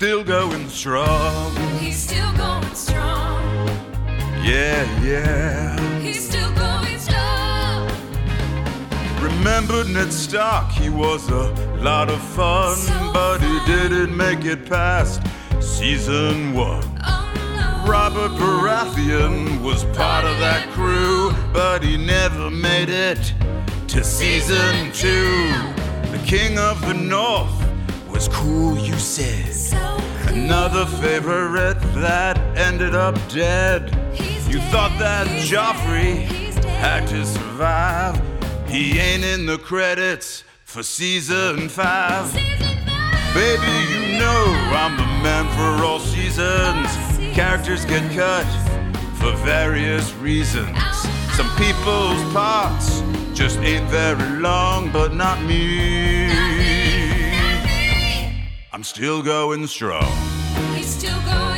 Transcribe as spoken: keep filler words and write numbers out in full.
still going strong. He's still going strong. Yeah, yeah. He's still going strong. Remember Ned Stark, he was a lot of fun, So but he fun. didn't make it past season one. Oh no. Robert Baratheon was part of that crew, but he never made it to season two. The King of the North was cool, you said. So cool. Another favorite that ended up dead. He's You dead, thought that he's Joffrey dead, he's dead. had to survive. He ain't in the credits for season five. Season five. Baby, you know I'm the man for all seasons. Characters get cut for various reasons. Some people's parts just ain't very long, but not me. Not me. I'm still going strong. He's still going